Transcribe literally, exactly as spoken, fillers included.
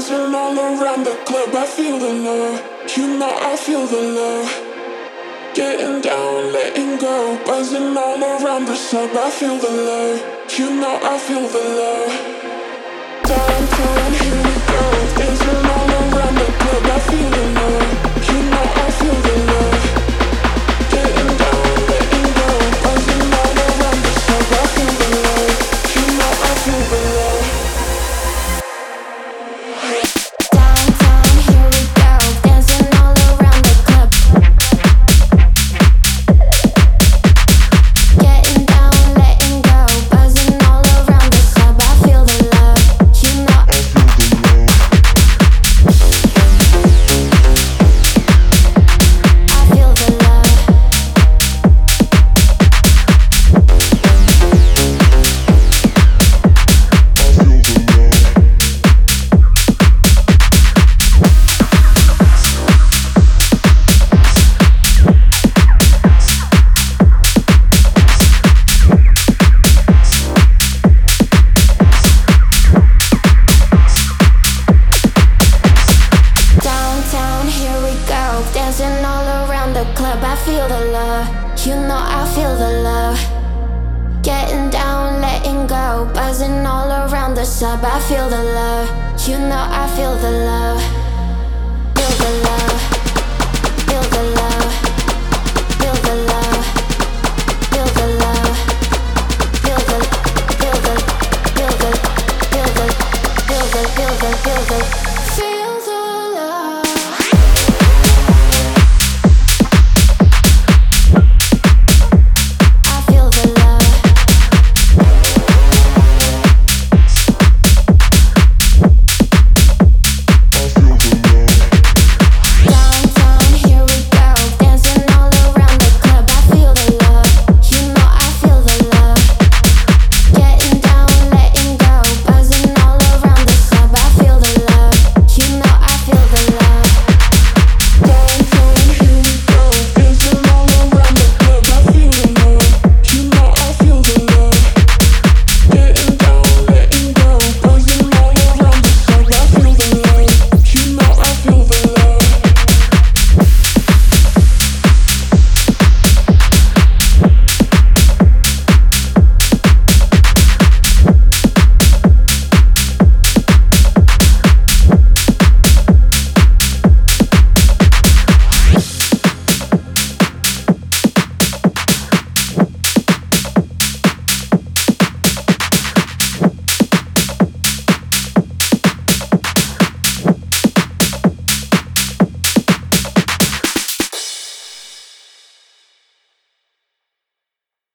Dancing all around the club, I feel the love. You know I feel the love. Getting down, letting go, buzzing all around the sub. I feel the love. You know I feel the love. Downtown, here we go. Dancing all around the club, I feel the love. You know I feel the love. Getting down, letting go, buzzing all around the sub. I feel the love. You know I feel the love. Sub, I feel the love. You know I feel the love.